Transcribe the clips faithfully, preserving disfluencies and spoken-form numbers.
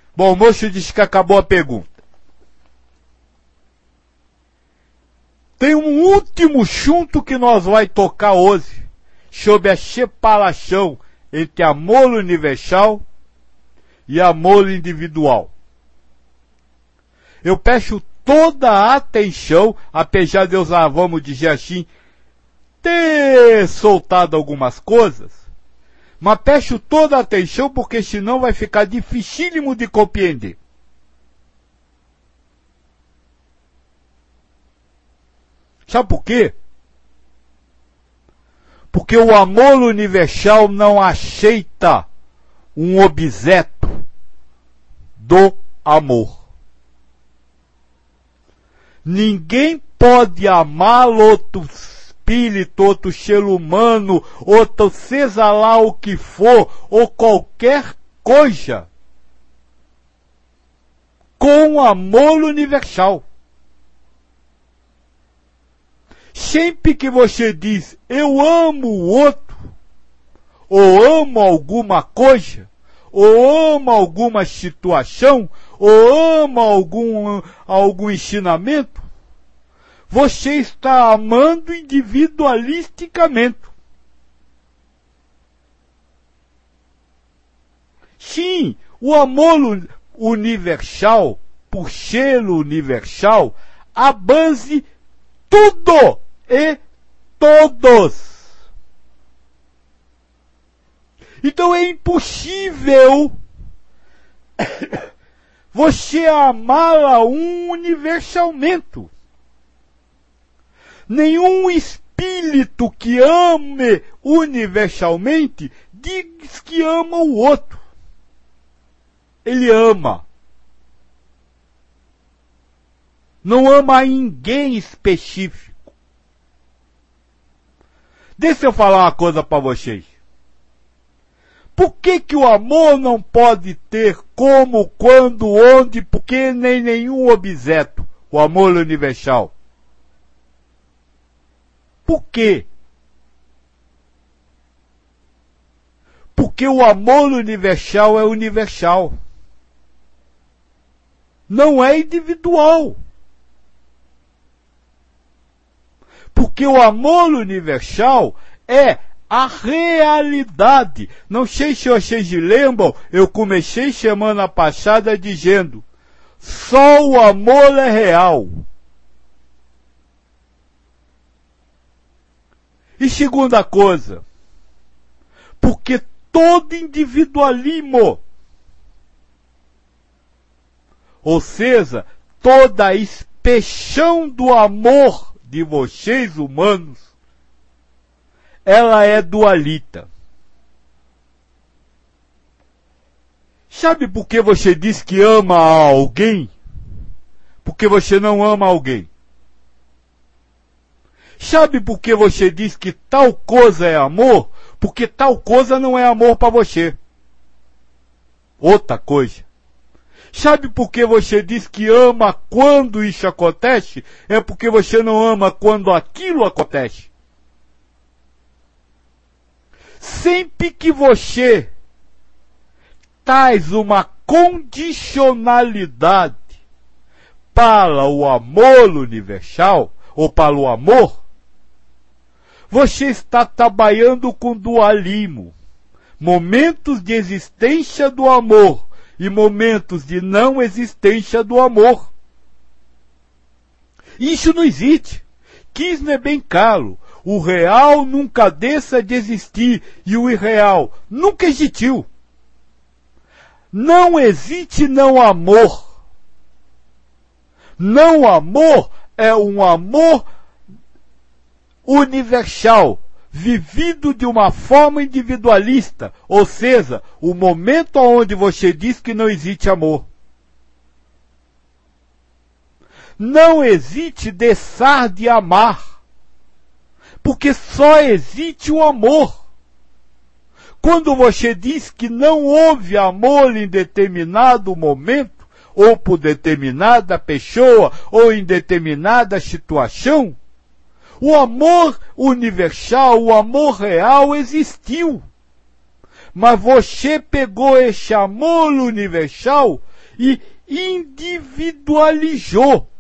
Bom, o moço disse que acabou a pergunta. Tem um último chunto que nós vai tocar hoje, sobre a separação entre amor universal e amor individual. Eu peço toda a atenção, apesar de eu já, vamos dizer assim, ter soltado algumas coisas, mas peço toda a atenção porque senão vai ficar dificílimo de compreender. Sabe por quê? Porque o amor universal não aceita um objeto do amor. Ninguém pode amar outro espírito, outro ser humano, outro seja lá o que for, ou qualquer coisa, com amor universal. Sempre que você diz, eu amo o outro, ou amo alguma coisa, ou amo alguma situação, ou amo algum, algum ensinamento, você está amando individualisticamente. Sim, o amor universal, por ser universal, abrange tudo e todos. Então é impossível você amar a um universalmente. Nenhum espírito que ame universalmente diz que ama o outro. Ele ama. Não ama a ninguém específico. Deixa eu falar uma coisa para vocês. Por que que o amor não pode ter como, quando, onde, porque nem nenhum objeto, o amor universal? Por quê? Porque o amor universal é universal. Não é individual. Porque o amor universal é a realidade. Não sei se vocês lembram, eu comecei semana passada dizendo, só o amor é real. E segunda coisa, porque todo individualismo, ou seja, toda a expressão do amor de vocês humanos, ela é dualita. Sabe por que você diz que ama alguém? Porque você não ama alguém. Sabe por que você diz que tal coisa é amor? Porque tal coisa não é amor para você. Outra coisa. Sabe por que você diz que ama quando isso acontece? É porque você não ama quando aquilo acontece. Sempre que você traz uma condicionalidade para o amor universal, ou para o amor, você está trabalhando com dualismo. Momentos de existência do amor e momentos de não existência do amor. Isso não existe. Kirchner é bem claro. O real nunca deixa de existir e o irreal nunca existiu. Não existe não amor. Não amor é um amor universal, vivido de uma forma individualista, ou seja, o momento onde você diz que não existe amor. Não existe deixar de amar, porque só existe o amor. Quando você diz que não houve amor em determinado momento, ou por determinada pessoa, ou em determinada situação, o amor universal, o amor real existiu. Mas você pegou esse amor universal e individualizou.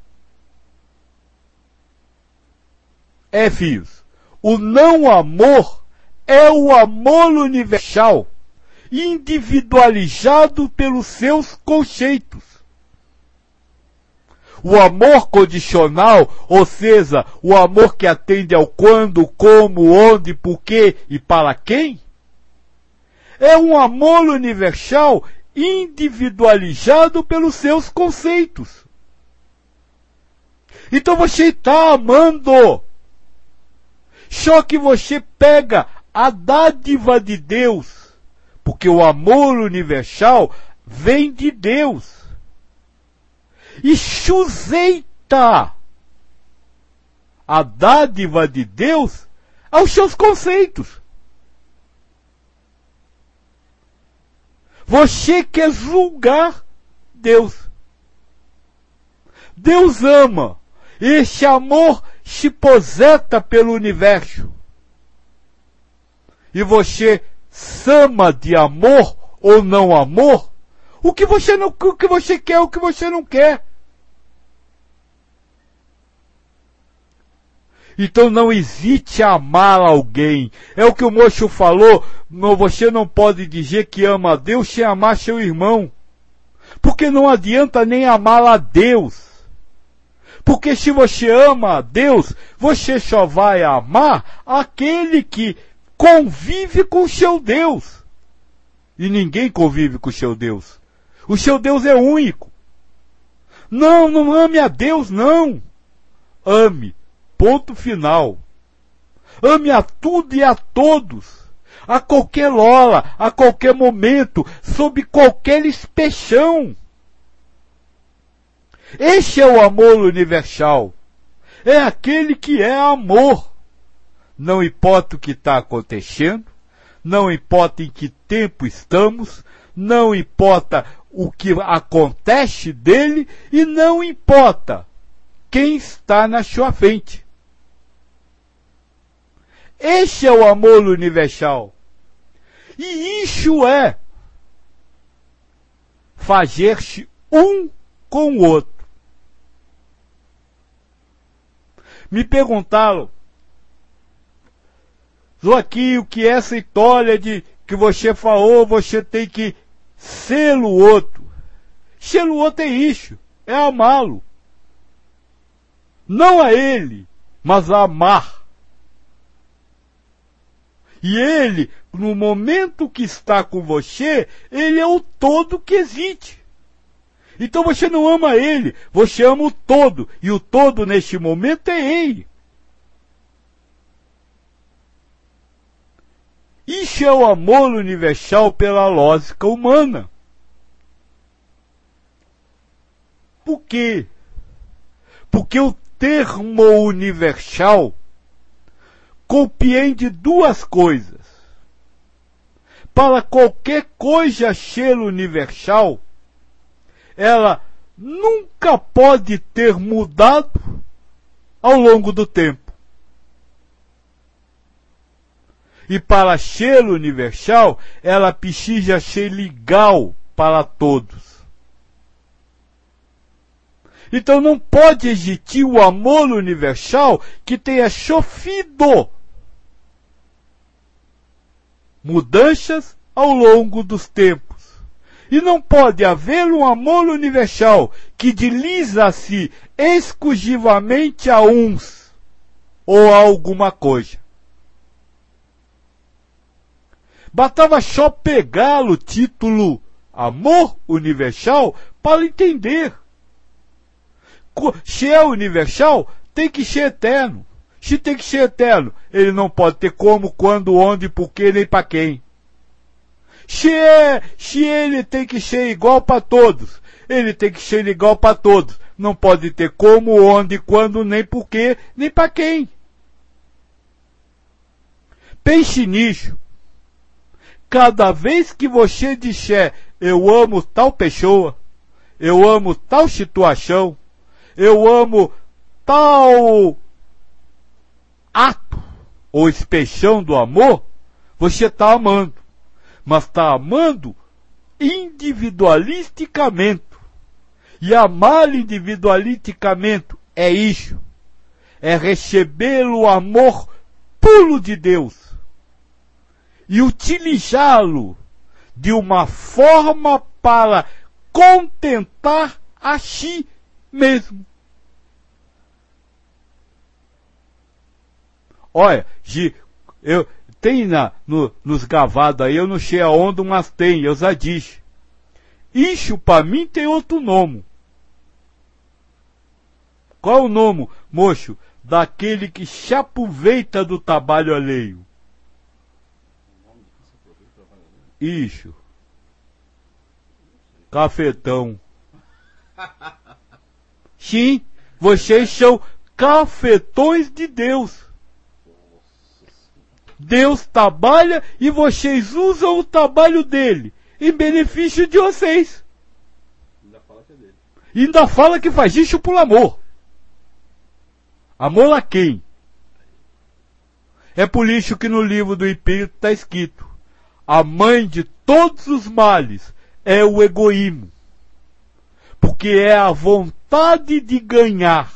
É, filhos, o não amor é o amor universal, individualizado pelos seus conceitos. O amor condicional, ou seja, o amor que atende ao quando, como, onde, porquê e para quem, é um amor universal individualizado pelos seus conceitos. Então você está amando. Só que você pega a dádiva de Deus, porque o amor universal vem de Deus. E sujeita a dádiva de Deus aos seus conceitos. Você quer julgar Deus. Deus ama. Este amor se projeta pelo universo. E você chama de amor ou não amor o que você não, o que você quer, o que você não quer. Então não hesite a amar alguém. É o que o moço falou. Não, você não pode dizer que ama a Deus sem amar seu irmão. Porque não adianta nem amar a Deus. Porque se você ama a Deus, você só vai amar aquele que convive com o seu Deus. E ninguém convive com o seu Deus. O seu Deus é único. Não, não ame a Deus, não. Ame. Ponto final. Ame a tudo e a todos. A qualquer hora, a qualquer momento, sob qualquer expressão. Este é o amor universal. É aquele que é amor. Não importa o que está acontecendo, não importa em que tempo estamos, não importa o que acontece dele e não importa quem está na sua frente. Este é o amor universal. E isso é fazer-se um com o outro. Me perguntaram, Joaquim, o que é essa história de que você falou, você tem que ser o outro. Ser o outro é isso, é amá-lo. Não a ele, mas a amar. E ele, no momento que está com você, ele é o todo que existe. Então você não ama ele, você ama o todo. E o todo neste momento é ele. Isso é o amor universal pela lógica humana. Por quê? Porque o termo universal compreende duas coisas. Para qualquer coisa ser universal, ela nunca pode ter mudado ao longo do tempo. E para ser universal, ela precisa ser legal para todos. Então não pode existir o amor universal que tenha sofrido mudanças ao longo dos tempos. E não pode haver um amor universal que dirija-se exclusivamente a uns ou a alguma coisa. Bastava só pegar o título amor universal para entender. Se é universal, tem que ser eterno. Se tem que ser eterno, ele não pode ter como, quando, onde, porquê, nem para quem. Se, é, se ele tem que ser igual para todos, ele tem que ser igual para todos. Não pode ter como, onde, quando, nem porquê, nem para quem. Pense nisso. Cada vez que você disser, eu amo tal pessoa, eu amo tal situação, eu amo tal ato ou expressão do amor, você está amando. Mas está amando individualisticamente. E amar individualisticamente é isso. É receber o amor puro de Deus. E utilizá-lo de uma forma para contentar a si mesmo. Olha, eu, tem na, no, nos gravados aí, eu não sei aonde, mas tem, eu já disse. Isso para mim tem outro nome. Qual é o nome, moço, daquele que se aproveita do trabalho alheio? Isso. Cafetão. Sim, vocês são cafetões de Deus. Deus trabalha e vocês usam o trabalho dele em benefício de vocês. Ainda fala que é dele. E ainda fala que faz isso por amor. Amor a quem? É por isso que no livro do Espírito está escrito: a mãe de todos os males é o egoísmo. Porque é a vontade de ganhar.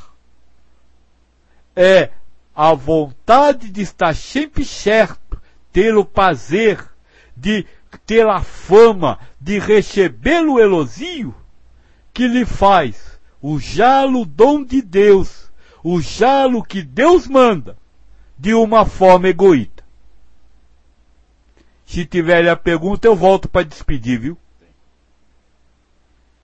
É a vontade de estar sempre certo, ter o prazer, de ter a fama, de receber o elogio, que lhe faz usar o dom de Deus, usar o que Deus manda, de uma forma egoísta. Se tiver a pergunta, eu volto para despedir, viu?